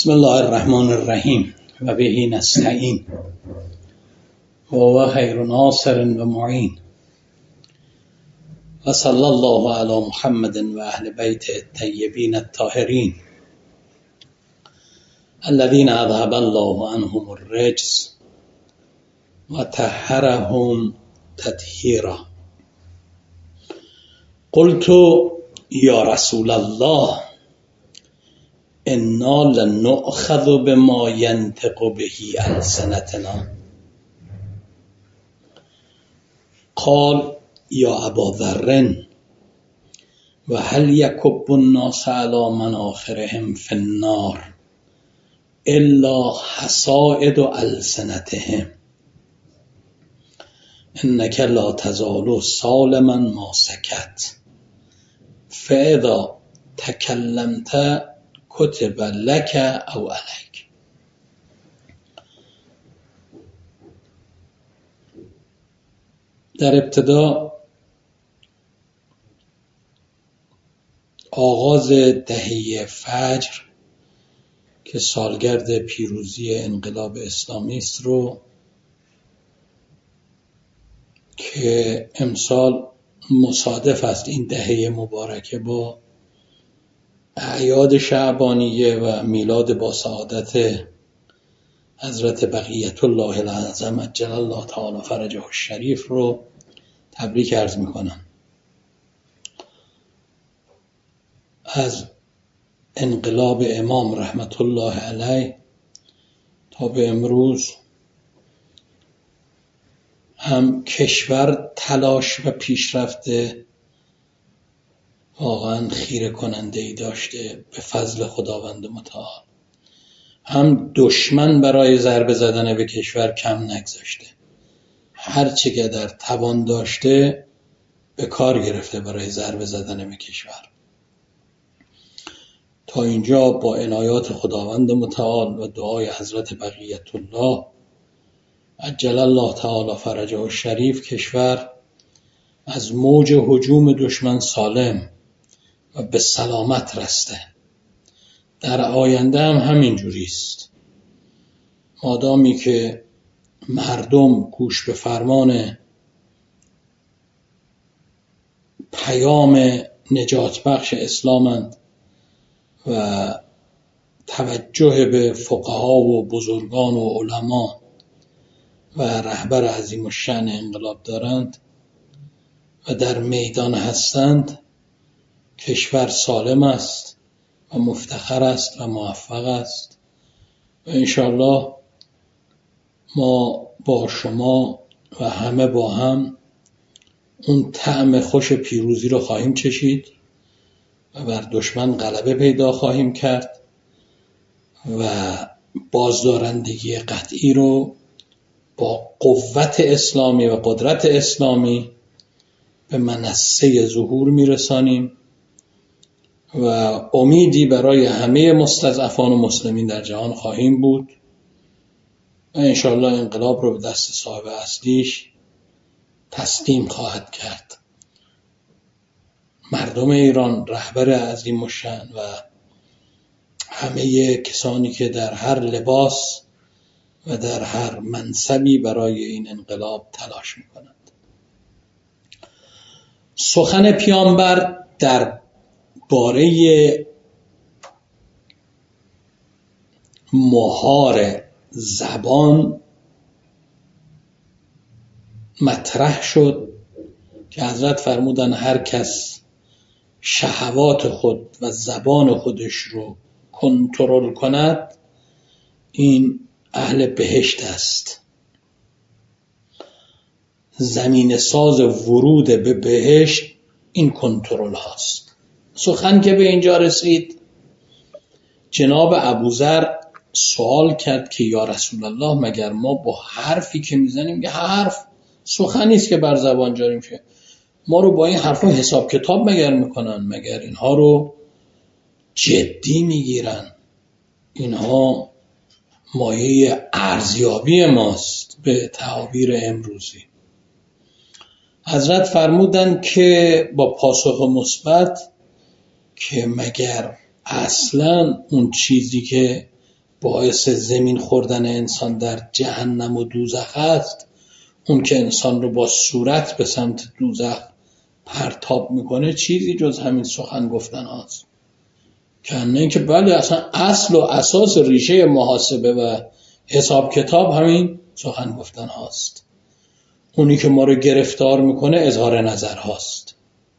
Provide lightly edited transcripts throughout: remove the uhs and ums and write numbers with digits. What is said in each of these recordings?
بسم الله الرحمن الرحیم و به نستعین و هو خیر ناصر و معین و صلی الله علی محمد و اهل بیت الطیبین الطاهرین الذین اذهب الله عنهم الرجس و طهرهم تطهیرا. قلت یا رسول الله انا لنؤخذ بما ينطق به ألسنتنا. قال یا ابا ذر و هل یکب الناس علی مناخرهم فی النار الا حصائد ألسنتهم انک لا تزال سالما ما سکت فاذا تکلمت کتب لک او علیک. در ابتدا آغاز دهه فجر که سالگرد پیروزی انقلاب اسلامی است رو که امسال مصادف است این دهه مبارکه با اعیاد شعبانیه و میلاد با سعادت حضرت بقیت الله العظم عجل الله تعالی فرجه الشریف رو تبریک عرض میکنم. از انقلاب امام رحمت الله علیه تا به امروز هم کشور تلاش و پیشرفت واقعا خیره کننده ای داشته به فضل خداوند متعال، هم دشمن برای ضربه زدن به کشور کم نگذاشته، هرچه که در توان داشته به کار گرفته برای ضربه زدن به کشور. تا اینجا با عنایات خداوند متعال و دعای حضرت بقیت الله عجل الله تعالی فرجه الشریف کشور از موج هجوم دشمن سالم و به سلامت رسته. در آینده هم همین جوری است. مادامی که مردم گوش به فرمان پیام نجات بخش اسلامند و توجه به فقها و بزرگان و علما و رهبر عظیم الشأن انقلاب دارند و در میدان هستند، کشور سالم است و مفتخر است و موفق است و انشاءالله ما با شما و همه با هم اون طعم خوش پیروزی رو خواهیم چشید و بر دشمن غلبه پیدا خواهیم کرد و بازدارندگی قطعی رو با قوت اسلامی و قدرت اسلامی به منصه ظهور میرسانیم و امیدی برای همه مستضعفان و مسلمین در جهان خواهیم بود و انشاءالله انقلاب رو به دست صاحب اصلیش تسلیم خواهد کرد. مردم ایران، رهبر عظیم الشأن و همه کسانی که در هر لباس و در هر منصبی برای این انقلاب تلاش میکنند. سخن پیامبر در باره مهار زبان مطرح شد که حضرت فرمودن هر کس شهوات خود و زبان خودش رو کنترل کند این اهل بهشت است. زمین ساز ورود به بهشت این کنترل هاست. سخن که به اینجا رسید، جناب ابوذر سوال کرد که یا رسول الله مگر ما با حرفی که میزنیم، یه حرف سخنی است که بر زبان جاری میشه، ما رو با این حرفا حساب کتاب مگر میکنن؟ مگر اینها رو جدی میگیرن؟ اینها مایه ارزیابی ماست به تعابیر امروزی. حضرت فرمودند که با پاسخ مثبت که مگر اصلا اون چیزی که باعث زمین خوردن انسان در جهنم و دوزخ است، اون که انسان رو با صورت به سمت دوزخ پرتاب میکنه، چیزی جز همین سخن گفتن هاست. کنه این که بله اصلا اصل و اساس ریشه محاسبه و حساب کتاب همین سخن گفتن هاست. اونی که ما رو گرفتار میکنه اظهار نظر هاست.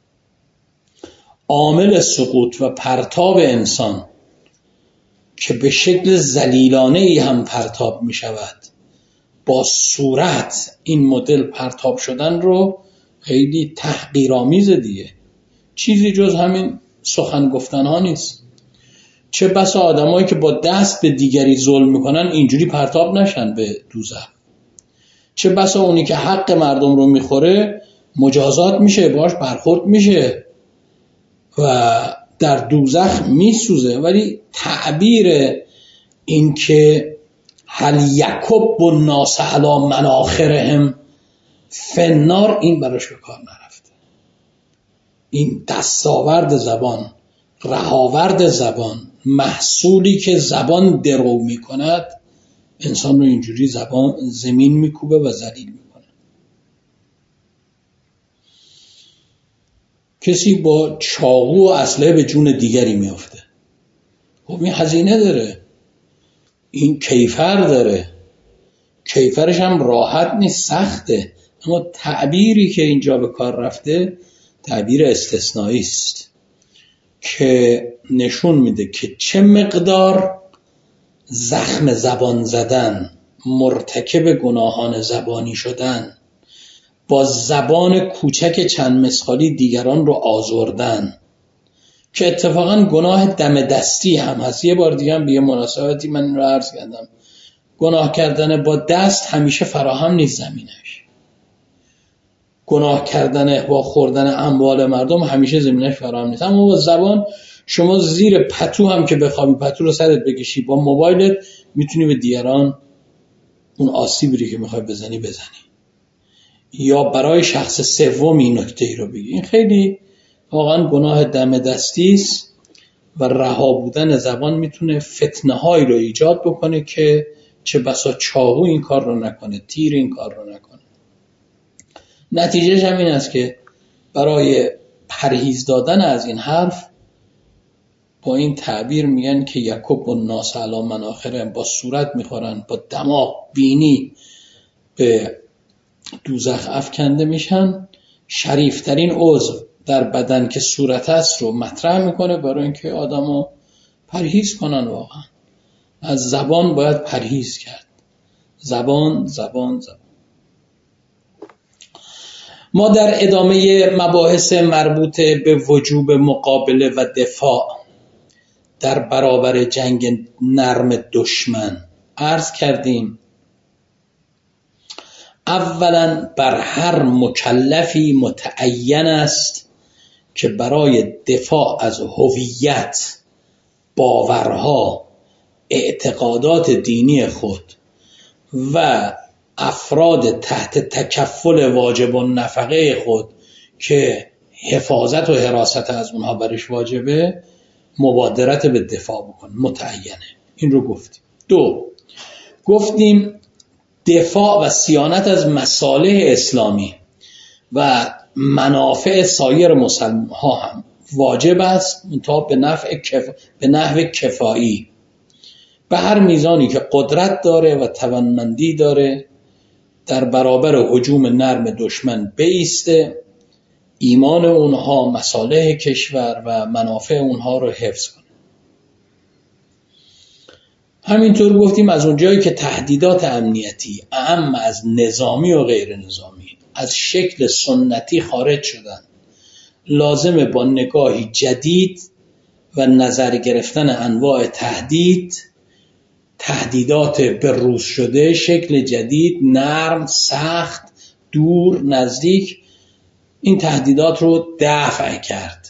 عامل سقوط و پرتاب انسان که به شکل ذلیلانه ای هم پرتاب می شود، با صورت این مدل پرتاب شدن رو خیلی تحقیرآمیز دیگه، چیزی جز همین سخن گفتن ها نیست. چه بسا آدمایی که با دست به دیگری ظلم میکنن اینجوری پرتاب نشن به دوزخ، چه بسا اونی که حق مردم رو میخوره مجازات میشه، باش برخورد میشه و در دوزخ میسوزه. ولی تعبیر این که هل یکب الناس علی مناخرهم فی النار، این براش به کار نرفته. این دستاورد زبان، رهاورد زبان، محصولی که زبان درو میکند، انسان رو اینجوری زمین میکوبه و ذلیل میکنه. کسی با چاقو و اسلحه به جون دیگری میافته، خب این هزینه داره، این کیفر داره، کیفرش هم راحت نیست، سخته. اما تعبیری که اینجا به کار رفته تعبیر استثنایی است که نشون میده که چه مقدار زخم زبان زدن، مرتکب گناهان زبانی شدن، با زبان کوچک چند مسخالی دیگران رو آزردن، که اتفاقا گناه دم دستی هم هست. یه بار دیگه هم به مناسبتی من رو عرض کردم، گناه کردن با دست همیشه فراهم نیست زمینش، گناه کردن با خوردن اموال مردم همیشه زمینش فراهم نیست. اما با زبان شما زیر پتو هم که بخوابی، پتو رو سرت بکشی، با موبایلت میتونی به دیگران اون آسیبی که میخوای بزنی، یا برای شخص سوم این نکته ای رو بگی. این خیلی واقعا گناه دم دستی است و رها بودن زبان میتونه فتنه هایی رو ایجاد بکنه که چه بسا چاقو این کار رو نکنه، تیر این کار رو نکنه. نتیجهش هم این است که برای پرهیز دادن از این حرف با این تعبیر میگن که یکب الناس علی مناخرهم، با صورت میخورن، با دماغ بینی به دوزخ افکنده میشن. شریفترین عضو در بدن که صورت است رو مطرح میکنه برای اینکه آدمو پرهیز کنن. واقعا از زبان باید پرهیز کرد. زبان. ما در ادامه مباحث مربوط به وجوب مقابله و دفاع در برابر جنگ نرم دشمن عرض کردیم اولا بر هر مکلفی متعین است که برای دفاع از هویت، باورها، اعتقادات دینی خود و افراد تحت تکفل واجب النفقه خود که حفاظت و حراست از اونها برش واجبه، مبادرت به دفاع بکن. متعینه. این رو گفتیم. دو، گفتیم دفاع و صیانت از مصالح اسلامی و منافع سایر مسلمان ها هم واجب است، منتها به نحو کفایی، به هر میزانی که قدرت داره و توانمندی داره در برابر هجوم نرم دشمن بایسته، ایمان اونها، مصالح کشور و منافع اونها رو حفظ کنه. همینطور گفتیم از اونجایی که تهدیدات امنیتی اعم از نظامی و غیر نظامی از شکل سنتی خارج شدن، لازمه با نگاهی جدید و نظر گرفتن انواع تهدیدات بروز شده، شکل جدید، نرم، سخت، دور، نزدیک، این تهدیدات رو دفع کرد.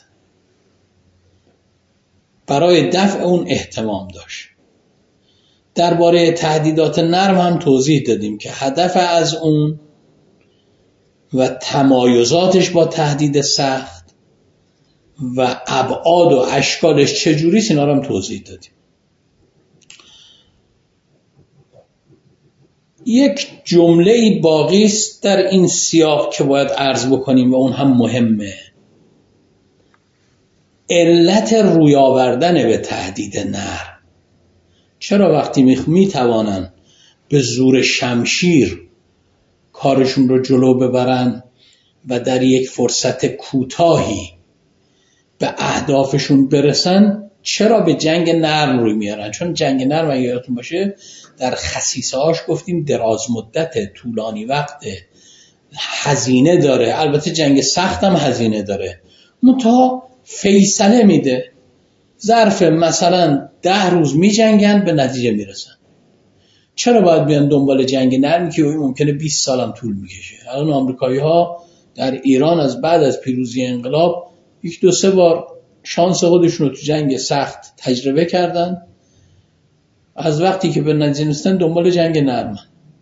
برای دفع اون اهتمام داشت. درباره تهدیدات نرم هم توضیح دادیم که هدف از اون و تمایزاتش با تهدید سخت و ابعاد و اشکالش چجوریست، اینا رو هم توضیح دادیم. یک جمله‌ای باقی است در این سیاق که باید عرض بکنیم و اون هم مهمه. علت روی آوردن به تهدید نرم. چرا وقتی میتوانن به زور شمشیر کارشون رو جلو ببرن و در یک فرصت کوتاهی به اهدافشون برسن، چرا به جنگ نرم روی میارن؟ چون جنگ نرم اگه یادتون باشه در خصیصه هاش گفتیم دراز مدت، طولانی وقت، هزینه داره. البته جنگ سخت هم هزینه داره، منتها فیصله میده. ظرف مثلا 10 روز میجنگن به نتیجه میرسن. چرا باید بیان دنبال جنگ نرمی که ممکنه 20 سال هم طول میکشه؟ الان آمریکایی ها در ایران از بعد از پیروزی انقلاب 1-2-3 بار شانس خودشون رو تو جنگ سخت تجربه کردن، از وقتی که به نتیجه رسیدن دنبال جنگ نرم.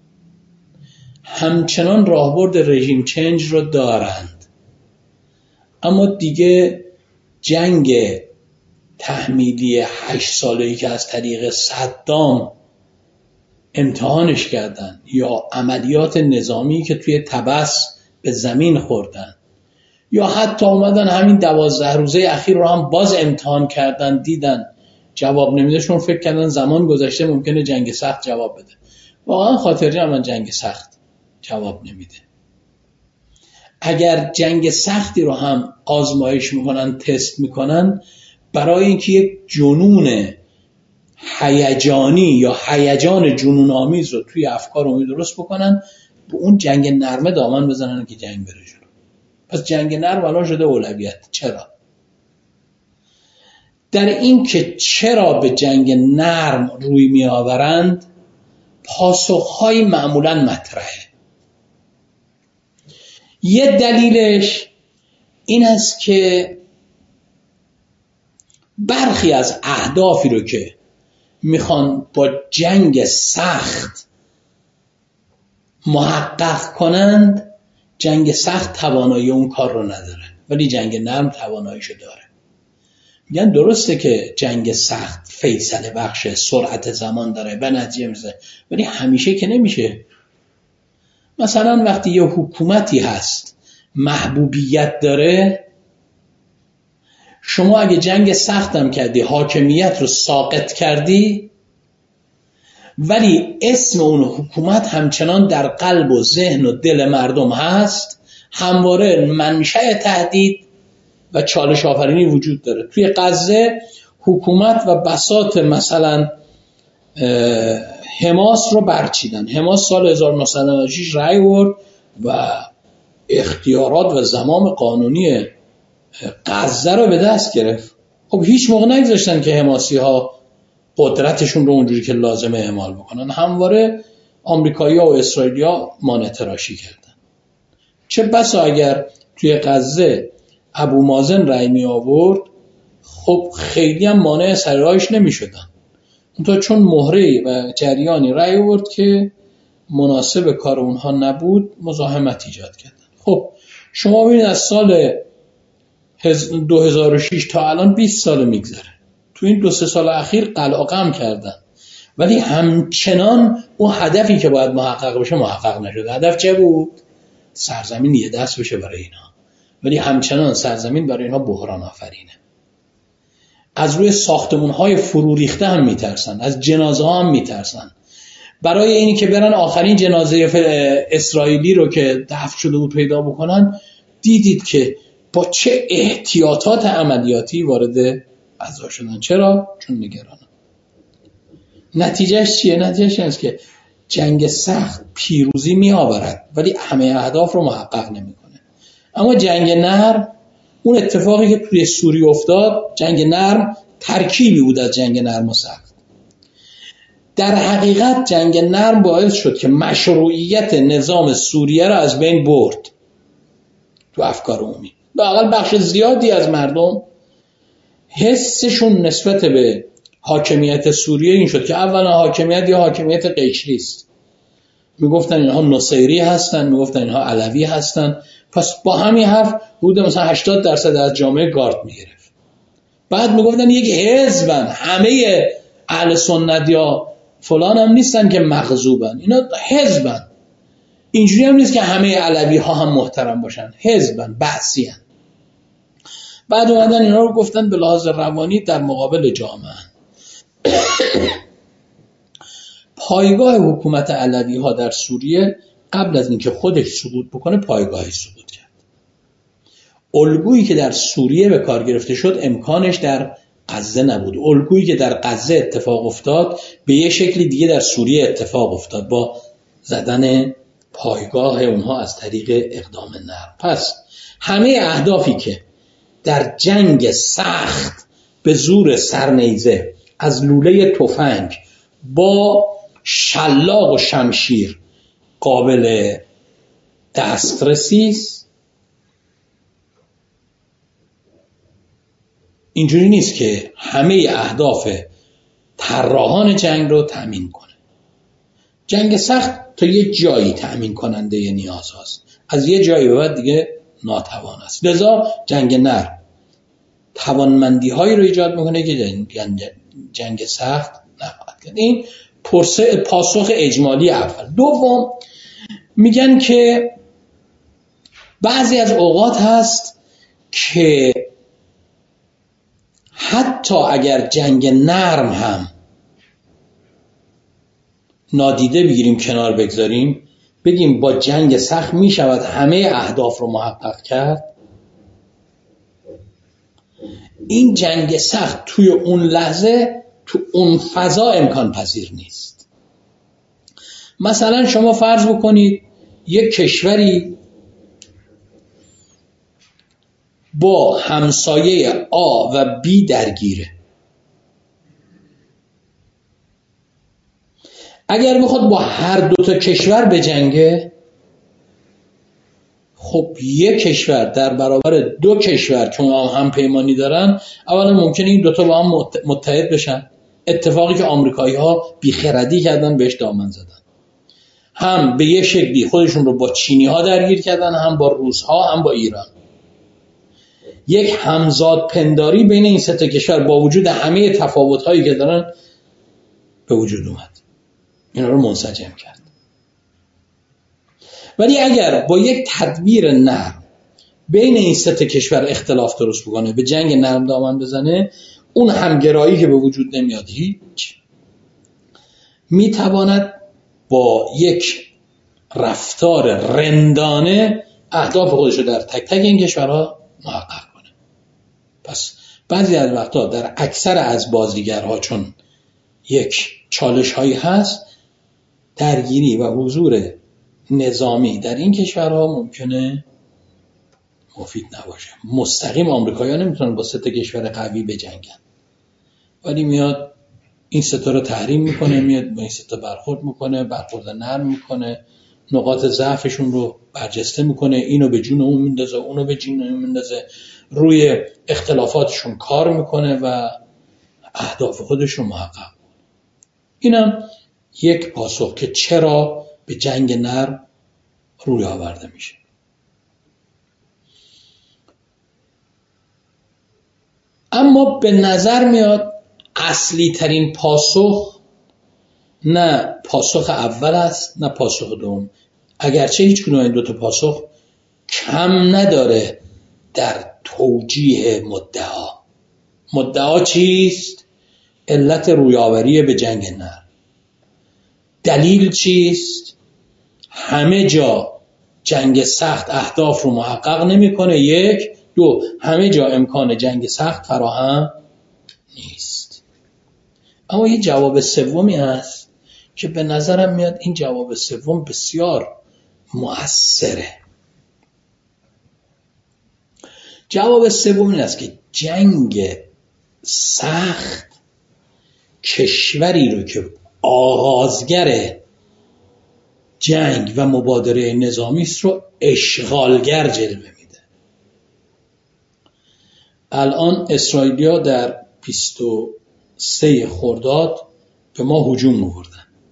همچنان راهبرد رژیم چنج رو دارند، اما دیگه جنگ تحمیلی 8 ساله‌ای که از طریق صدام امتحانش کردن یا عملیات نظامی که توی طبس به زمین خوردن یا حتی اومدن همین 12 روزه اخیر رو هم باز امتحان کردن، دیدن جواب نمیده، شون فکر کردن زمان گذشته ممکنه جنگ سخت جواب بده. واقعا خاطر من جنگ سخت جواب نمیده. اگر جنگ سختی رو هم آزمایش میکنن، تست میکنن، برای اینکه یک جنون هیجانی یا هیجان جنون آمیز رو توی افکار امید درست بکنن، به اون جنگ نرمه دامن بزنن که جنگ بره جلو. پس جنگ نرم الان شده اولویت. چرا؟ در این که چرا به جنگ نرم روی می آورند پاسخهای معمولا مطرحه. یه دلیلش این است که برخی از اهدافی رو که میخوان با جنگ سخت محقق کنند، جنگ سخت توانایی اون کار رو نداره، ولی جنگ نرم تواناییشو داره. میگن درسته که جنگ سخت فیصله بخشه، سرعت زمان داره، به نتیجه میرسه، ولی همیشه که نمیشه. مثلا وقتی یه حکومتی هست محبوبیت داره، شما اگه جنگ سخت هم کردی، حاکمیت رو ساقط کردی، ولی اسم اون حکومت همچنان در قلب و ذهن و دل مردم هست، همواره منشأ تهدید و چالش آفرینی وجود داره. توی غزه حکومت و بساط مثلا حماس رو برچیدن. حماس سال 1996 رأی برد و اختیارات و زمام قانونی غزه رو به دست گرفت. خب هیچ موقع نگذاشتن که حماسی ها قدرتشون رو اونجوری که لازمه اعمال بکنن. همواره آمریکایی‌ها و اسرائیلی‌ها مانع‌تراشی کردن. چه بسا اگر توی غزه ابو مازن رأی می آورد، خب خیلی هم مانع سر راهش نمی شدن. اونطور چون مهره و جریانی رأی آورد که مناسب کار اونها نبود، مزاحمت ایجاد کردن. خب شما ببینید از سال 2006 تا الان 20 سال میگذره. تو این 2-3 سال اخیر قلع قم کردن، ولی همچنان اون هدفی که باید محقق بشه محقق نشده. هدف چه بود؟ سرزمین یه دست بشه برای اینا، ولی همچنان سرزمین برای اینا بحران آفرینه. از روی ساختمان‌های فرو ریخته هم میترسن، از جنازه ها هم میترسن. برای اینی که برن آخرین جنازه اسرائیلی رو که دفن شده بود پیدا بکنن، دیدید که با چه احتیاطات عملیاتی وارد فضا شدن. چرا؟ چون نگرانن. نتیجهش چیه؟ نتیجهش این است که جنگ سخت پیروزی می آورد، ولی همه اهداف رو محقق نمیکنه. اما جنگ نرم، اون اتفاقی که توی سوریه افتاد، جنگ نرم ترکیبی بود از جنگ نرم و سخت. در حقیقت جنگ نرم باعث شد که مشروعیت نظام سوریه را از بین برد تو افکار عمومی. لااقل بخش زیادی از مردم حسشون نسبت به حاکمیت سوریه این شد که اولا حاکمیت یا حاکمیت قیشری است. میگفتن اینها نصیری هستن، میگفتن اینها علوی هستن. پس با همین حرف حدود مثلا 80% از جامعه گارد میگرفت. بعد میگفتن یک حزبن، همه اهل سنت یا فلان هم نیستن که مغضوبن، اینا حزبن. اینجوری هم نیست که همه علوی ها هم محترم باشن، حزبن، بعثی هن. بعد اومدن اینا رو گفتن به لحاظ روانی در مقابل جامعه. پایگاه حکومت علوی ها در سوریه قبل از اینکه خودش سقوط بکنه پایگاهی سقوط کرد. الگویی که در سوریه به کار گرفته شد امکانش در غزه نبود. الگویی که در غزه اتفاق افتاد به یه شکل دیگه در سوریه اتفاق افتاد با زدن پایگاه اونها از طریق اقدام نرم. پس همه اهدافی که در جنگ سخت به زور سرنیزه از لوله تفنگ با شلاق و شمشیر قابل دسترسی است، اینجوری نیست که همه اهداف طراحان جنگ رو تأمین کنه. جنگ سخت تا یه جایی تأمین کننده نیاز هاست، از یه جایی به بعد دیگه ناتوان است. لذا جنگ نرم توانمندی هایی رو ایجاد میکنه که جنگ سخت نخواهد کرد. این پاسخ اجمالی اول. دوم، میگن که بعضی از اوقات هست که حتی اگر جنگ نرم هم نادیده بگیریم، کنار بگذاریم، بگیم با جنگ سخت می شود همه اهداف رو محقق کرد، این جنگ سخت توی اون لحظه تو اون فضا امکان پذیر نیست. مثلا شما فرض بکنید یک کشوری با همسایه آ و بی درگیره. اگر بخواد با هر دو تا کشور بجنگه، خب یک کشور در برابر دو کشور که هم پیمانی دارن، اولا ممکنه این دوتا با هم متحد بشن، اتفاقی که آمریکایی ها بیخردی کردن بهش دامن زدن، هم به یه شکلی خودشون رو با چینی ها درگیر کردن، هم با روس ها، هم با ایران. یک همزاد پنداری بین این سه تا کشور با وجود همه تفاوت هایی که دارن به وجود اومد، اینا رو منسجم کرد. ولی اگر با یک تدبیر نرم بین این سه تا کشور اختلاف درست بکنه، به جنگ نرم دامن بزنه، اون همگرایی که به وجود نمیاد هیچ، میتواند با یک رفتار رندانه اهداف خودش رو در تک تک این کشورها محقق کنه. پس بعضی از وقتا در اکثر از بازیگرها چون یک چالش هایی هست، درگیری و حضور نظامی در این کشورها ممکنه مفید نباشه. مستقیم آمریکایی‌ها نمیتونن با سه تا کشور قوی بجنگن، ولی میاد این سه تا رو تحریم میکنه، میاد با این سه تا برخورد میکنه، برخورد نرم میکنه، نقاط ضعفشون رو برجسته میکنه، اینو به جون اون میندازه، اونو به جون اون میندازه، روی اختلافاتشون کار میکنه و اهداف خودش رو محقق کنه. اینم یک پاسخ که چرا به جنگ نرم روی آورده میشه. اما به نظر میاد اصلی ترین پاسخ نه پاسخ اول است نه پاسخ دوم، اگرچه هیچ کدوم این دو تا پاسخ کم نداره در توجیه مدعا. مدعا چیست؟ علت رویاوری به جنگ نرم. دلیل چیست؟ همه جا جنگ سخت اهداف رو محقق نمیکنه، یک. دو، همه جا امکان جنگ سخت فراهم نیست. اما یه جواب سومی هست که به نظرم میاد این جواب سوم بسیار مؤثره. جواب سوم این است که جنگ سخت کشوری رو که آغازگر جنگ و مبادره نظامی است رو اشغالگر جلوه میده. الان اسرائیلیا در 23 خرداد به ما هجوم آوردن.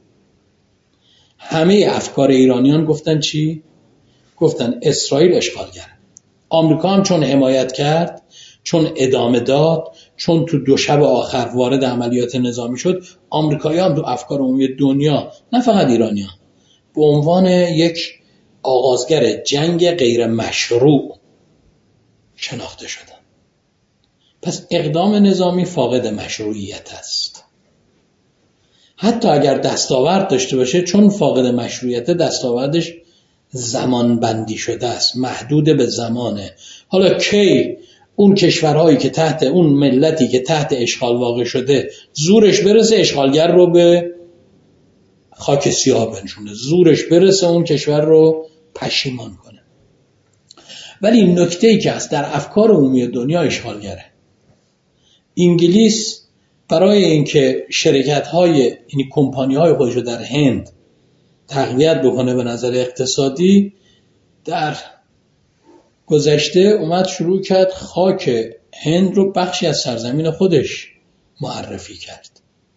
همه افکار ایرانیان گفتن چی؟ گفتن اسرائیل اشغالگره. آمریکا هم چون حمایت کرد، چون ادامه داد، چون تو 2 شب آخر وارد عملیات نظامی شد، آمریکایی‌ها هم تو افکار عمومی دنیا، نه فقط ایرانی‌ها، به عنوان یک آغازگر جنگ غیر مشروع شناخته شدن. پس اقدام نظامی فاقد مشروعیت است. حتی اگر دستاورد داشته باشه، چون فاقد مشروعیت، دستاوردش زمان بندی شده است، محدود به زمانه. حالا کی اون کشورهایی که تحت اون ملتی که تحت اشغال واقع شده زورش برسه اشغالگر رو به خاک سیاه بنشونه، زورش برسه اون کشور رو پشیمان کنه. ولی نکته‌ای که هست، در افکار عمومی دنیا اشغالگره. انگلیس برای اینکه شرکت‌های، یعنی کمپانی‌های خودش رو در هند تقویت بکنه به نظر اقتصادی، در گذشته اومد شروع کرد خاک هند رو بخشی از سرزمین خودش معرفی کرد.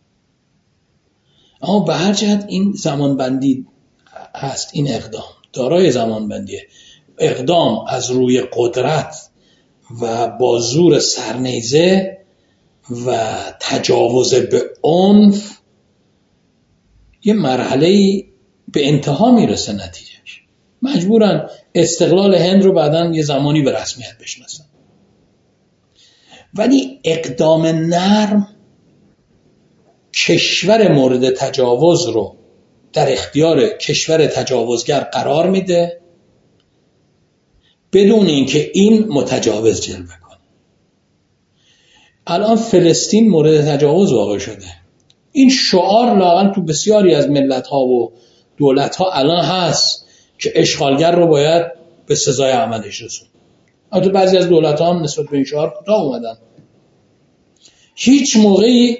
اما به هر جهت این زمانبندی هست، این اقدام دارای زمانبندیه. اقدام از روی قدرت و با زور سرنیزه و تجاوز به عنف یه مرحله به انتها میرسه، نتیجهش مجبورن استقلال هند رو بعداً یه زمانی به رسمیت بشناسن. ولی اقدام نرم کشور مورد تجاوز رو در اختیار کشور تجاوزگر قرار میده بدون اینکه این متجاوز جلوه کنه. الان فلسطین مورد تجاوز واقع شده. این شعار لااقل تو بسیاری از ملت‌ها و دولت‌ها الان هست که اشغالگر رو باید به سزای عملش رسون. البته بعضی از دولت‌ها هم نسبت به این شعار کوتاه اومدن. هیچ موقعی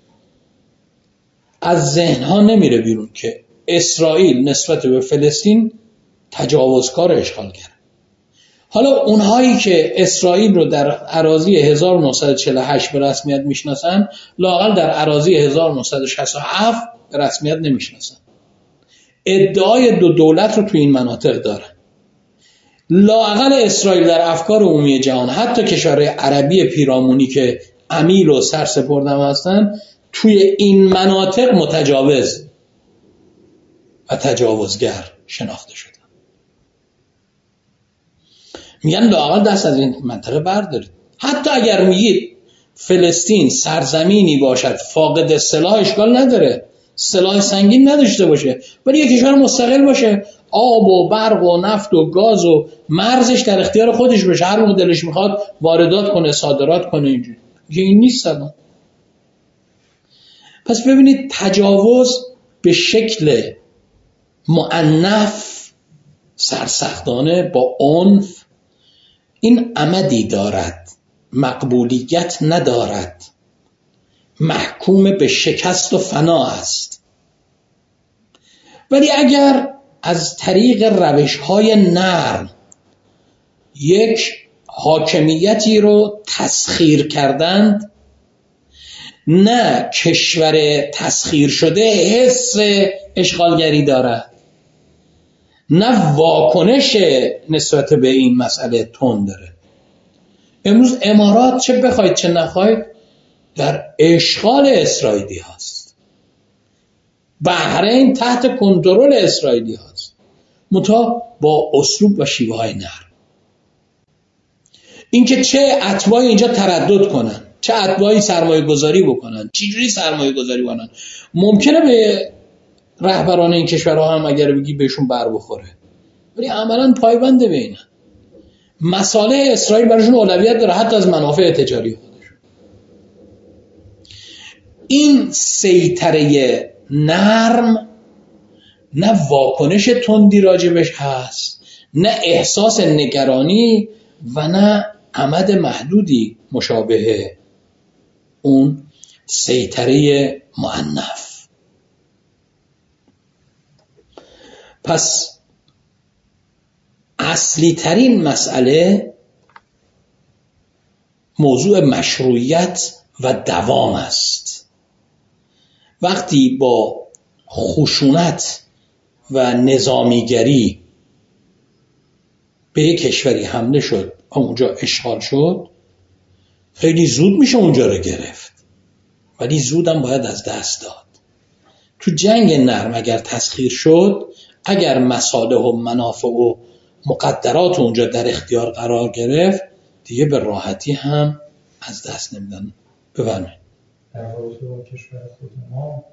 از ذهن‌ها نمیره بیرون که اسرائیل نسبت به فلسطین تجاوزکار اشغالگر. حالا اونهایی که اسرائیل رو در اراضی 1948 به رسمیت میشناسن، لااقل در اراضی 1967 به رسمیت نمیشناسن. ادعای 2 دولت رو توی این مناطق دارن. لااقل اسرائیل در افکار عمومی جهان، حتی کشورهای عربی پیرامونی که امیل و سرسپردم هستن، توی این مناطق متجاوز و تجاوزگر شناخته شدن. میگن لااقل دست از این منطقه بردارید. حتی اگر میگید فلسطین سرزمینی باشد فاقد سلاح، اشکال نداره، سلاح سنگین نداشته باشه، ولی یک کشور مستقل باشه، آب و برق و نفت و گاز و مرزش در اختیار خودش باشه، هر موقع دلش میخواد واردات کنه، صادرات کنه. اینجوری که این نیست الان. پس ببینید تجاوز به شکل معنف، سرسختانه، با عنف، این عمدی دارد، مقبولیت ندارد، محکوم به شکست و فنا است. ولی اگر از طریق روش‌های نرم یک حاکمیتی رو تسخیر کردند، نه کشور تسخیر شده حس اشغالگری دارد، نه واکنش نسبت به این مسئله تند داره. امروز امارات چه بخواید چه نخواید در اشغال اسرائیلی هست، بحرین تحت کنترل اسرائیلی هست، منتها با اسلوب و شیوه های نرم. اینکه چه اتباعی اینجا تردد کنن، چه اتباعی سرمایه گذاری بکنن، چجوری سرمایه گذاری کنن، ممکنه به رهبران این کشورها هم اگر بگی بهشون بر بخوره، ولی عملاً پایبند به اینن. مصالح اسرائیل براشون اولویت داره، حتی از منافع تجاری خودشون. این سیطره نرم نه واکنش تندی راجبش هست، نه احساس نگرانی و نه عمد محدودی مشابه اون سیطره معنف. پس اصلی ترین مسئله موضوع مشروعیت و دوام است. وقتی با خشونت و نظامیگری به یک کشوری حمله شد، اونجا اشغال شد، خیلی زود میشه اونجا رو گرفت، ولی زودم باید از دست داد. تو جنگ نرم اگر تسخیر شد، اگر مصالح و منافع و مقدرات اونجا در اختیار قرار گرفت، دیگه به راحتی هم از دست نمیدن. بفرمایید. در رابطه با کشور خود ما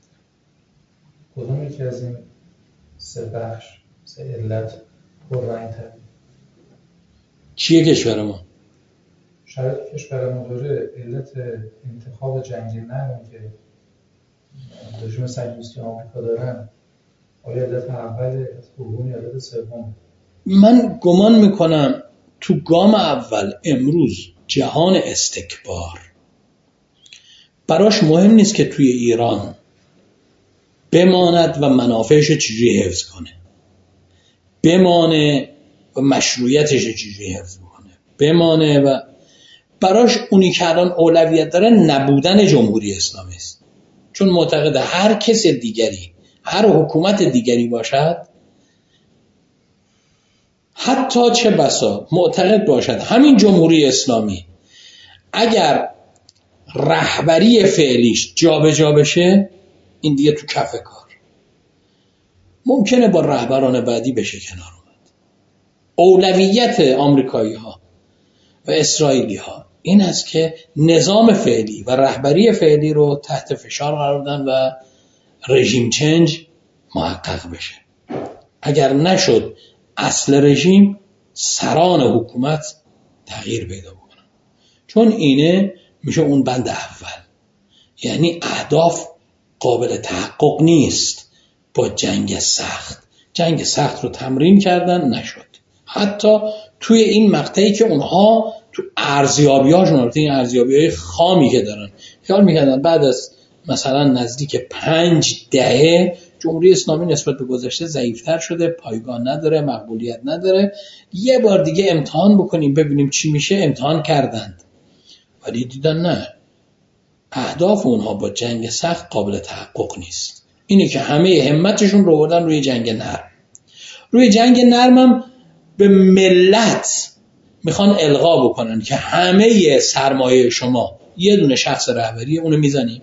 کدوم یکی از این سه بخش، سه علت پررنگ‌تر؟ چیه کشور ما؟ شاید کشور ما داره علت انتخاب جنگی نرم که رژیم صهیونیستی آمریکا دارن، آیا علت اول، علت دوم یا علت سوم؟ من گمان میکنم تو گام اول امروز جهان استکبار براش مهم نیست که توی ایران بماند و منافعش چجوری حفظ کنه، بمانه و مشروعیتش چجوری حفظ کنه، بمانه و براش اونی که الان اولویت داره نبودن جمهوری اسلامی است. چون معتقد هر کس دیگری، هر حکومت دیگری باشد، حتی چه بسا معتقد باشد همین جمهوری اسلامی اگر رهبری فعلیش جابجا بشه، این دیگه تو کف کار، ممکنه با رهبران بعدی بشه کنار اومد. اولویت آمریکایی ها و اسرائیلی ها این است که نظام فعلی و رهبری فعلی رو تحت فشار قرار بدن و رژیم چنج محقق بشه. اگر نشد اصل رژیم، سران حکومت تغییر پیدا بکنن. چون اینه میشه اون بند اول، یعنی اهداف قابل تحقق نیست. با جنگ سخت رو تمرین کردن، نشد. حتی توی این مقطعی که اونها تو ارزیابی‌هاشون، این ارزیابی‌های خامی که دارن، خیال می‌کردن بعد از مثلا نزدیک 5 دهه جمهوری اسلامی نسبت به گذشته ضعیف‌تر شده، پایگاه نداره، مقبولیت نداره، یه بار دیگه امتحان بکنیم ببینیم چی میشه. امتحان کردند ولی دیدن نه، اهداف اونها با جنگ سخت قابل تحقق نیست. اینه که همه همتشون رو بردن روی جنگ نرم. روی جنگ نرم هم به ملت میخوان القا بکنن که همه سرمایه شما یه دونه شخص رهبریه، اونو میزنیم.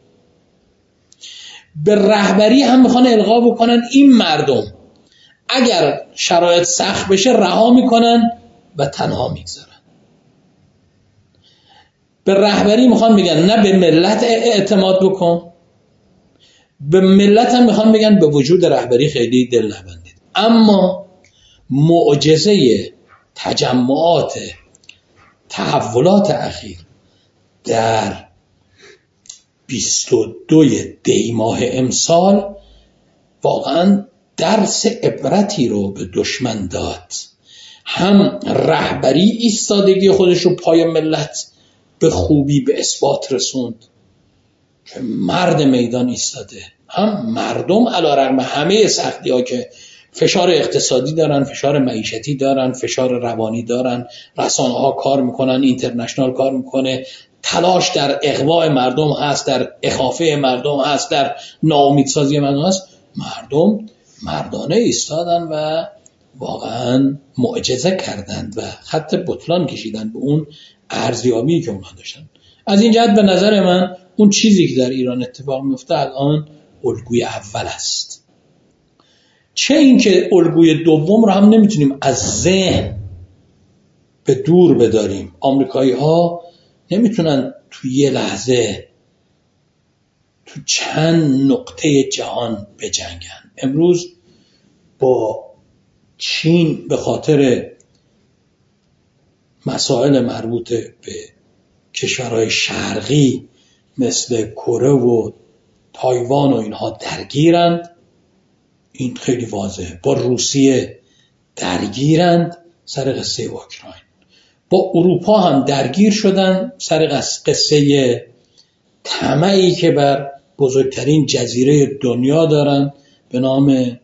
به رهبری هم میخوان القا بکنن این مردم اگر شرایط سخت بشه رها میکنن و تنها میگذارن. به رهبری میخوان میگن نه به ملت اعتماد بکن، به ملت هم میخوان بگن به وجود رهبری خیلی دل نبندید. اما معجزه تجمعات تحولات اخیر در 22 دی ماه امسال واقعا درس عبرتی رو به دشمن داد. هم رهبری ایستادگی خودش رو پای ملت به خوبی به اثبات رسوند که مرد میدان ایستاده، هم مردم علیرغم همه سختی ها که فشار اقتصادی دارن، فشار معیشتی دارن، فشار روانی دارن، رسانه ها کار میکنن، اینترنشنال کار میکنه، تلاش در اغواء مردم هست، در اخافه مردم هست، در ناامیدسازی مردم هست، مردم مردانه ایستادن و واقعا معجزه کردند و خط بطلان کشیدن به اون ارزیابی که اونها داشتن. از این جهت به نظر من اون چیزی که در ایران اتفاق میفته الان الگوی اول است. چه اینکه الگوی دوم رو هم نمیتونیم از ذهن به دور بداریم. آمریکایی ها نمیتونن تو یه لحظه تو چند نقطه جهان بجنگن. امروز با چین به خاطر مسائل مربوط به کشورهای شرقی مثل کره و تایوان و اینها درگیرند، این خیلی واضحه. با روسیه درگیرند سر قصه اوکراین، با اروپا هم درگیر شدن سر قصه طمعی که بر بزرگترین جزیره دنیا دارن به نام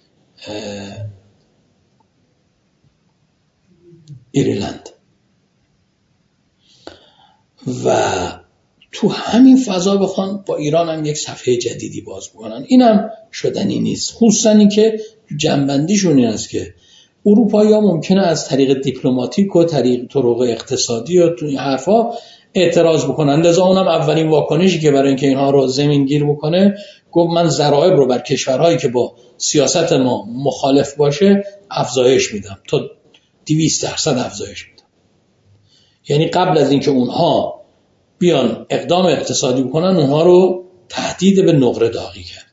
ایرلند. و تو همین فضا بخوان با ایران هم یک صفحه جدیدی باز بکنن، اینم شدنی نیست. خصوصا این که جنبندیشون این است که اروپایی‌ها ممکنه از طریق دیپلماتیک و طرق اقتصادی و تو این حرفا اعتراض بکنن. لذا اونم اولین واکنشی که برای اینکه اینها رو زمینگیر بکنه گفت من ضرایب رو بر کشورهایی که با سیاست ما مخالف باشه افزایش میدم، تا 200% افزایش میدم. یعنی قبل از اینکه اونها بیان اقدام اقتصادی بکنن اونها رو تهدید به نقره داغی کرد.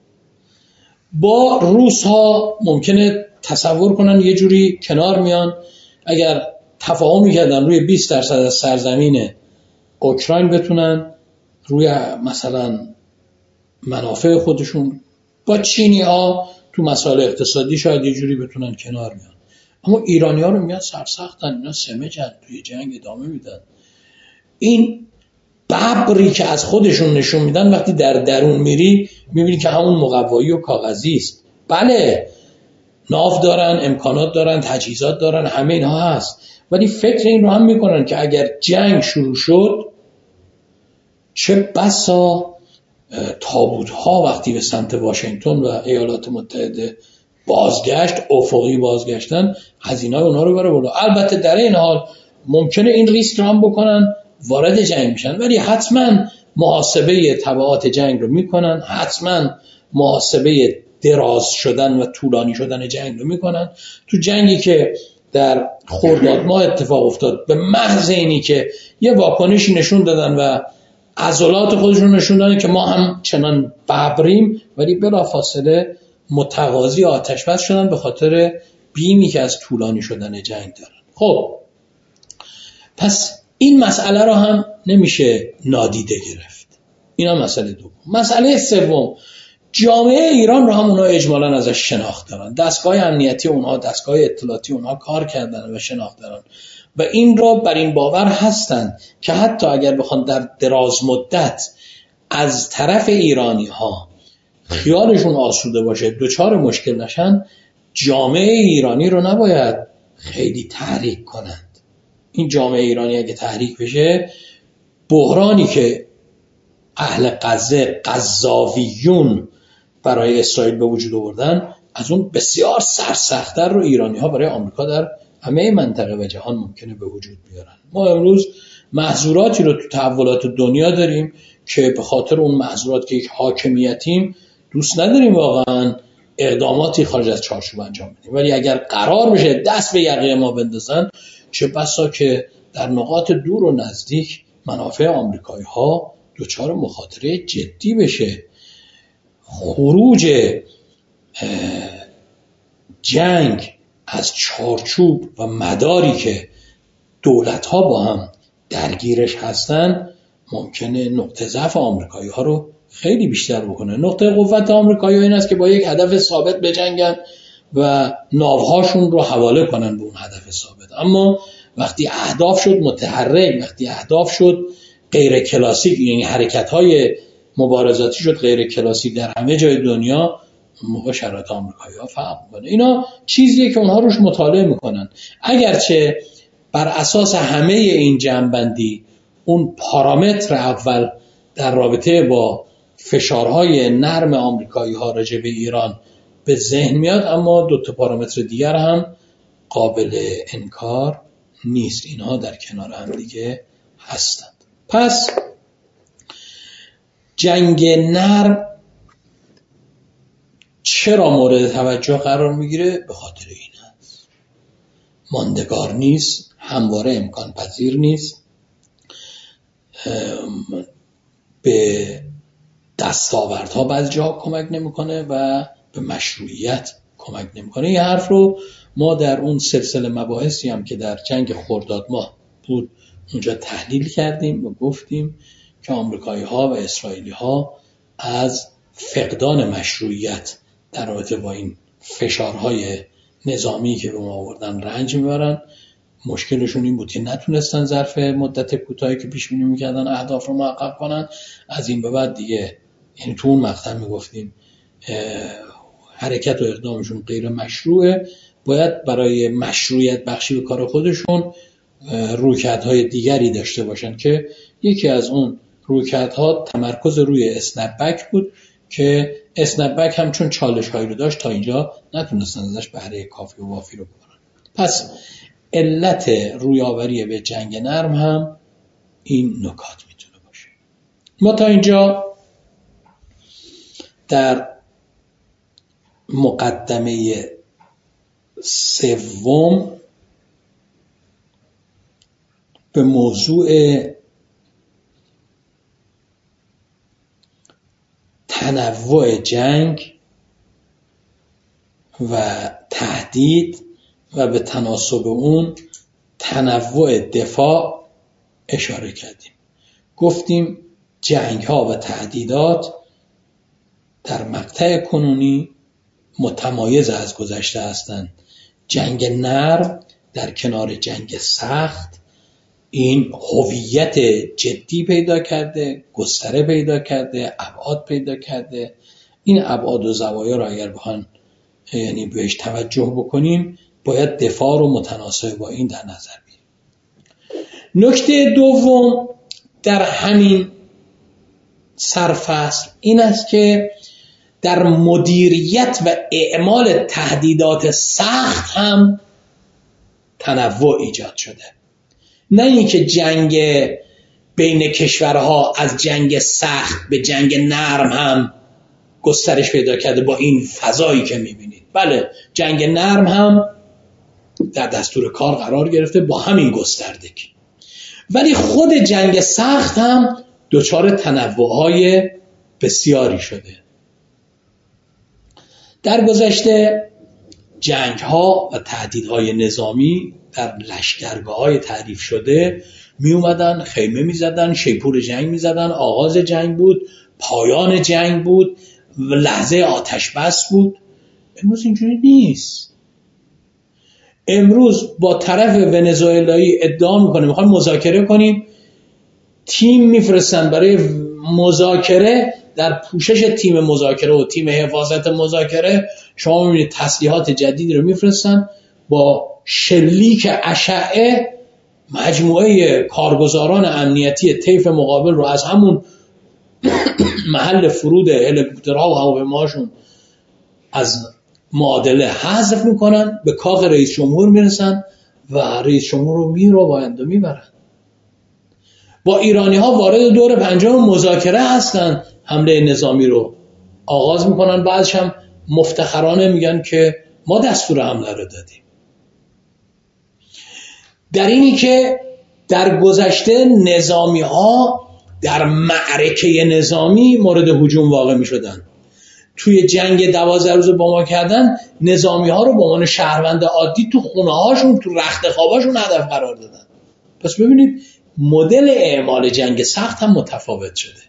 با روس ها ممکنه تصور کنن یه جوری کنار میان، اگر تفاهمی کردن روی 20% از سرزمین اوکراین بتونن روی مثلا منافع خودشون با چینی ها تو مسائل اقتصادی شاید یه جوری بتونن کنار میان. اما ایرانی ها رو میاد سرسختن، اینا سمجن، توی جنگ ادامه میدن. این ببری که از خودشون نشون میدن وقتی در درون میری میبینی که همون مقوایی و کاغذی است. بله ناو دارن، امکانات دارن، تجهیزات دارن، همه اینها هست، ولی فکر این رو هم میکنن که اگر جنگ شروع شد چه بسا تابوت‌ها وقتی به سمت واشنگتن و ایالات متحده بازگشت، افقی بازگشتن، هزینه‌های اونها رو بره بالا. البته در این حال ممکنه این ریسک رو هم بکنن وارد جنگ میشن، ولی حتما محاسبه تبعات جنگ رو میکنن، حتما محاسبه دراز شدن و طولانی شدن جنگ رو میکنن. تو جنگی که در خرداد ماه اتفاق افتاد به محض اینی که یه واکنشی نشون دادن و عضلات خودشون نشون دادن که ما هم چنان ببریم، ولی بلافاصله متقاضی آتش بس شدن به خاطر بیمی که از طولانی شدن جنگ دارن. خب پس این مسئله رو هم نمیشه نادیده گرفت. اینا مسئله دوم. مسئله سوم، جامعه ایران رو هم اونها اجمالاً ازش شناخت دارن. دستگاه امنیتی اونها، دستگاه اطلاعاتی اونها کار کردن و شناخت دارن و این رو بر این باور هستن که حتی اگر بخوان در دراز مدت از طرف ایرانی ها خیالشون آسوده باشه، دوچار مشکل نشن، جامعه ایرانی رو نباید خیلی تحریک کنند. این جامعه ایرانی اگه تحریک بشه، بحرانی که اهل غزه، قذاویون برای اسرائیل به وجود آوردن، از اون بسیار سرسخت‌تر رو ایرانی ها برای آمریکا در همه منطقه و جهان ممکنه به وجود بیارن. ما امروز محظوراتی رو تو تحولات دنیا داریم که به خاطر اون محظورات که یک حاکمیتیم دوست نداریم واقعا اقداماتی خارج از چارچوب انجام بدیم، ولی اگر قرار بشه دست به یقه ما بندازن، چه بسا که در نقاط دور و نزدیک منافع آمریکایی ها دچار مخاطره جدی بشه. خروج جنگ از چارچوب و مداری که دولت ها با هم درگیرش هستن ممکنه نقطه ضعف آمریکایی ها رو خیلی بیشتر بکنه. نقطه قوت آمریکایی ها این است که با یک هدف ثابت بجنگن و ناوهاشون رو حواله کنن به اون هدف ثابت. اما وقتی اهداف شد متحرک، وقتی اهداف شد غیر کلاسیک، یعنی حرکت‌های مبارزاتی شد غیر کلاسیک در همه جای دنیا، موقع شرایط آمریکایی‌ها فرق می‌کنه. اینا چیزیه که اونها روش مطالعه می‌کنن. اگرچه بر اساس همه این جنبندی اون پارامتر اول در رابطه با فشارهای نرم آمریکایی‌ها راجع به ایران به ذهن میاد، اما دو تا پارامتر دیگر هم قابل انکار نیست. اینها در کنار هم دیگه هستند. پس جنگ نرم چرا مورد توجه قرار میگیره؟ به خاطر این است. ماندگار نیست، همواره امکان پذیر نیست، به دستاوردها بعضی جاها کمک نمیکنه و به مشروعیت کمک نمیکنه. این حرف رو ما در اون سلسله مباحثی هم که در جنگ خرداد ماه بود اونجا تحلیل کردیم و گفتیم که آمریکایی ها و اسرائیلی ها از فقدان مشروعیت در رابطه با این فشارهای نظامی که به ما آوردن رنج میبرن. مشکلشون این بود که نتونستن ظرف مدت کوتاهی که پیش بینی میکردن اهداف رو محقق کنن. از این به بعد دیگه، یعنی تو اون مقطع میگفتیم حرکت و اقدامشون غیر مشروعه، باید برای مشروعیت بخشی به کار خودشون رویکردهای دیگری داشته باشن که یکی از اون رویکردها تمرکز روی اسنپ بک بود که اسنپبک هم چون چالش هایی رو داشت تا اینجا نتونستن ازش بهره کافی و وافی رو ببرن. پس علت رویاوری به جنگ نرم هم این نکات میتونه باشه. ما تا اینجا در مقدمه سوم به موضوع تنوع جنگ و تهدید و به تناسب اون تنوع دفاع اشاره کردیم. گفتیم جنگ ها و تهدیدات در مقطع کنونی متمایز از گذشته هستند. جنگ نرم در کنار جنگ سخت این هویت جدی پیدا کرده، گستره پیدا کرده، ابعاد پیدا کرده. این ابعاد و زوایا رو اگر بخوان یعنی بهش توجه بکنیم باید دفاع رو متناسب با این در نظر بگیریم. نکته دوم در همین سرفصل این است که در مدیریت و اعمال تهدیدات سخت هم تنوع ایجاد شده. نه اینکه جنگ بین کشورها از جنگ سخت به جنگ نرم هم گسترش پیدا کرده با این فضایی که میبینید. بله جنگ نرم هم در دستور کار قرار گرفته با همین گستردگی، ولی خود جنگ سخت هم دچار تنوعهای بسیاری شده. در گذشته جنگ‌ها و تهدیدهای نظامی در لشکرگاه‌های تعریف شده می اومدن خیمه می زدن، شیپور جنگ می زدن، آغاز جنگ بود، پایان جنگ بود، لحظه آتش بس بود. امروز اینجوری نیست. امروز با طرف ونزوئلایی ادعا میکنه میخوایم مذاکره کنیم، تیم میفرستن برای مذاکره، در پوشش تیم مذاکره و تیم حفاظت مذاکره شما میبینید تسلیحات جدیدی رو میفرستن، با شلیک اشعه مجموعه کارگزاران امنیتی طیف مقابل رو از همون محل فرود هلیکوپترها و هواپیماهاشون از معادله حذف میکنن، به کاخ رئیس جمهور میرسن و رئیس جمهور رو میروایند و میبرن. با ایرانی ها وارد دور پنجم مذاکره هستن، حمله نظامی رو آغاز میکنن، بعدش هم مفتخرانه میگن که ما دستور حمله رو دادیم. در اینی که در گذشته نظامی ها در معرکه نظامی مورد هجوم واقع میشدن، توی جنگ 12 روز با ما کردن نظامی ها رو به عنوان شهروند عادی تو خونه هاشون تو رخت خواباشون هدف قرار دادن. پس ببینید مدل اعمال جنگ سخت هم متفاوت شده.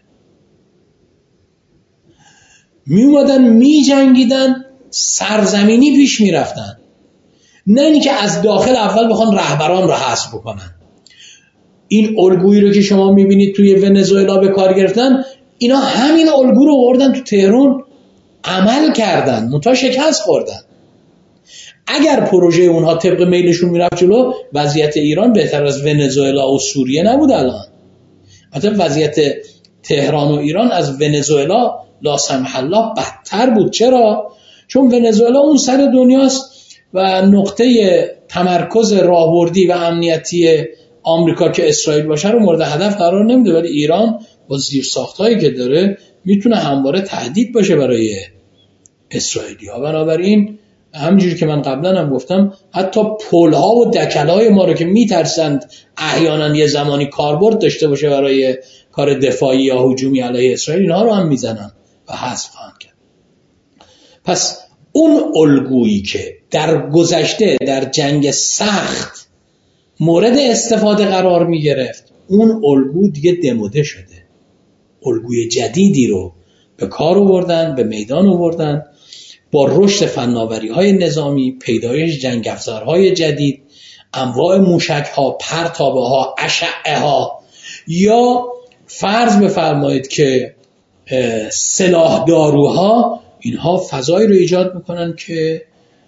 می اومدن می جنگیدن، سرزمینی پیش می رفتن، نه اینکه از داخل اول بخوان رهبران رو حذف بکنن. این الگویی رو که شما می بینید توی ونزوئلا به کار گرفتن، اینا همین الگو رو آوردن تو تهران عمل کردن، منتها شکست خوردن. اگر پروژه اونها طبق میلشون میرفت جلو، وضعیت ایران بهتر از ونزوئلا و سوریه نبود الان. حتی وضعیت تهران و ایران از ونزوئلا لا سمح الله بدتر بود. چرا؟ چون ونزوئلا اون سر دنیاست و نقطه تمرکز راهبردی و امنیتی آمریکا که اسرائیل باشه رو مورد هدف قرار نمیده، ولی ایران با زیرساختایی که داره میتونه همواره تهدید باشه برای اسرائیلی‌ها. بنابراین همینجوری که من قبلا هم گفتم، حتی پل‌ها و دکل‌های ما رو که میترسند احیانا یه زمانی کاربرد داشته باشه برای کار دفاعی یا هجومی علیه اسرائیل، اینها رو هم میزنن و حذف خواهند کرد. پس اون الگویی که در گذشته در جنگ سخت مورد استفاده قرار میگرفت، اون الگو دیگه دموده شده. الگوی جدیدی رو به کار آوردن، به میدان آوردن، با رشد فناوری‌های نظامی، پیدایش جنگ افزارهای جدید، انواع موشک‌ها، پرتابه‌ها، اشعه‌ها، یا فرض بفرمایید که سلاح داروها، اینها فضایی رو ایجاد میکنن که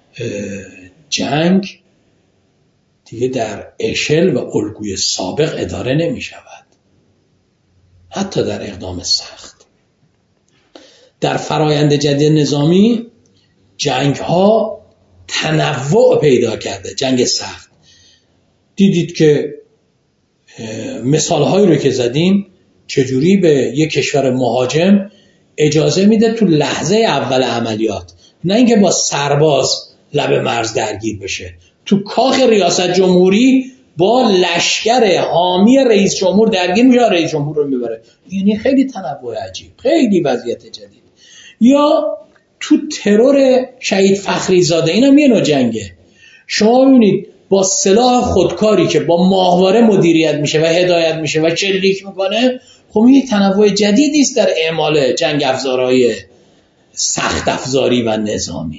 جنگ دیگه در اشل و الگوی سابق اداره نمی شود، حتی در اقدام سخت. در فرایند جدید نظامی جنگ ها تنوع پیدا کرده، جنگ سخت. دیدید که مثال هایی رو که زدیم چجوری به یک کشور مهاجم اجازه میده تو لحظه اول عملیات، نه اینکه با سرباز لب مرز درگیر بشه، تو کاخ ریاست جمهوری با لشکر حامی رئیس جمهور درگیر میشه، رئیس جمهور رو میبره. یعنی خیلی تنوع عجیب، خیلی وضعیت جدید. یا تو ترور شهید فخری زاده، اینم یه نوع جنگه. شما ببینید با سلاح خودکاری که با ماهواره مدیریت میشه و هدایت میشه و شلیک میکنه، خب این یک تنوع جدیدی است در اعمال جنگ افزارهای سخت افزاری و نظامی.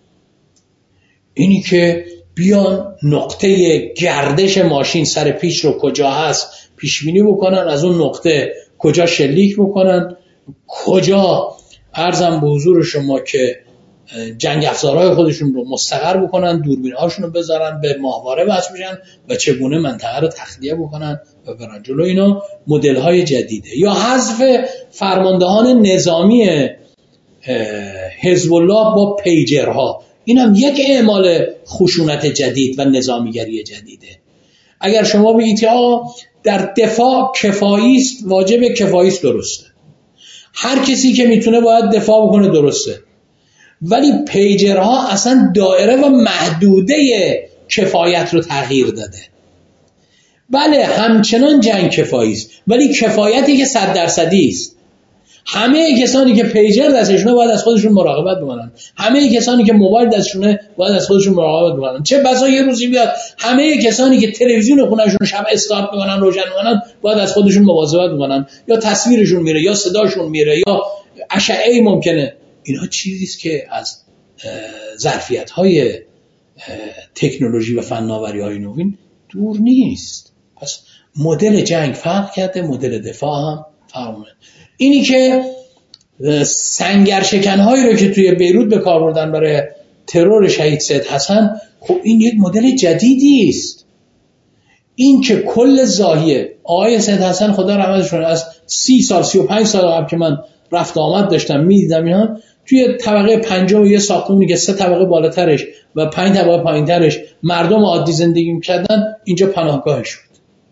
اینی که بیان نقطه گردش ماشین سر پیش رو کجا هست پیش بینی بکنن، از اون نقطه کجا شلیک بکنن، کجا عرضم به حضور شما که جنگ افزارهای خودشون رو مستقر بکنن، دوربین هاشون رو بذارن، به ماهواره وصل بشن و چگونه منطقه رو تخلیه بکنن و برن جلو. اینا مدل های جدیده. یا حذف فرماندهان نظامی حزب الله با پیجرها، این هم یک اعمال خشونت جدید و نظامیگری جدیده. اگر شما بگید در دفاع کفایی است، واجب کفایی است، درسته، هر کسی که میتونه باید دفاع بکنه، درسته، ولی پیجرها اصلا دایره و محدوده کفایت رو تغییر داده. بله همچنان جنگ کفایی است، ولی کفایتی که 100% است. همه کسانی که پیجر دستشونه باید از خودشون مراقبت بکنن، همه کسانی که موبایل دستشونه باید از خودشون مراقبت بکنن. چه بسا یه روزی بیاد همه کسانی که تلویزیون خونهشون شب استارت میکنن، روشن میکنن، باید از خودشون مواظبت بکنن، یا تصویرشون میره یا صداشون میره یا اشعه‌ای ممکنه. اینا چیزی است که از ظرفیت‌های تکنولوژی و فناوری‌های نوین دور نیست. پس مدل جنگ فرق کرده، مدل دفاع هم فرق کرده. اینی که سنگرشکن‌هایی رو که توی بیروت به کار بردن برای ترور شهید سید حسن، خب این یک مدل جدیدی است. این که کل زاهیه آقای سید حسن خدا رحمتشون از 30 سال 35 سال قبل که من رفت آمد داشتم میدیدم اینا، توی طبقه 50 یه ساختمونی که 3 طبقه بالاترش و 5 طبقه پایینترش مردم عادی زندگی می‌کردن، اینجا پناهگاه شد.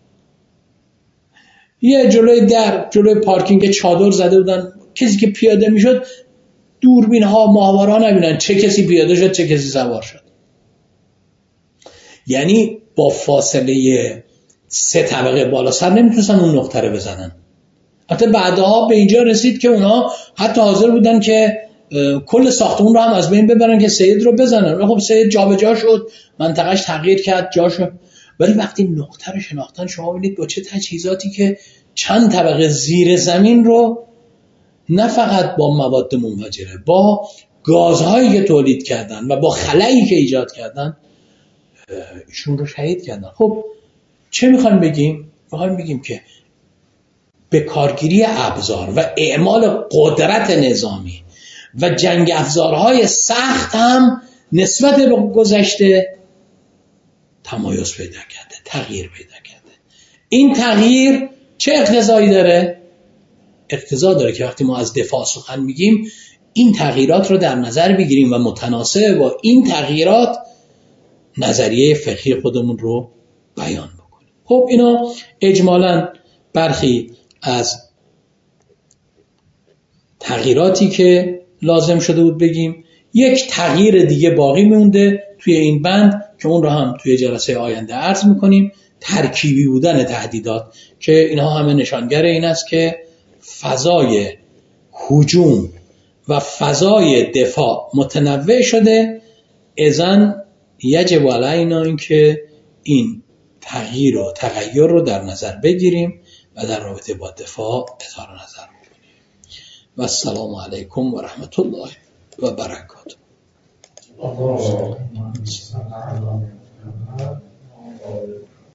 یه جلوی پارکینگ چادر زده بودن، کسی که پیاده میشد دوربین ها ماهواره ها نبینن چه کسی پیاده شد چه کسی سوار شد. یعنی با فاصله 3 طبقه بالا سر نمیتونستن اون نقطه رو بزنن. حتی بعدها به اینجا رسید که اونا حتی حاضر بودن که کل ساختمون رو هم از بین ببرن که سید رو بزنن. خب سید جابجا شد، منطقهش تغییر کرد، جا شد. ولی وقتی نقطه رو شناختن، شما ببینید با چه تجهیزاتی که چند طبقه زیر زمین رو نه فقط با مواد منفجره، با گازهایی که تولید کردن و با خلایی که ایجاد کردن ایشون رو شهید کردن. خب چه میخوایم بگیم؟ میخوایم بگیم که به کارگیری ابزار و اعمال قدرت نظامی و جنگ افزارهای سخت هم نسبت به گذشته تمایز پیدا کرده، تغییر پیدا کرده. این تغییر چه اقتضایی داره؟ اقتضا داره که وقتی ما از دفاع سخن میگیم این تغییرات رو در نظر بگیریم و متناسب با این تغییرات نظریه فقهی خودمون رو بیان بکنیم. خب اینا اجمالاً برخی از تغییراتی که لازم شده بود بگیم. یک تغییر دیگه باقی مونده توی این بند که اون رو هم توی جلسه آینده عرض میکنیم، ترکیبی بودن تهدیدات، که اینها همه نشانگر این است که فضای هجوم و فضای دفاع متنوع شده. اذن یجب علینا این که این تغییر و تغییر رو در نظر بگیریم و در رابطه با دفاع اظهار نظر بکنیم. و السلام علیکم و رحمت الله و برکاته.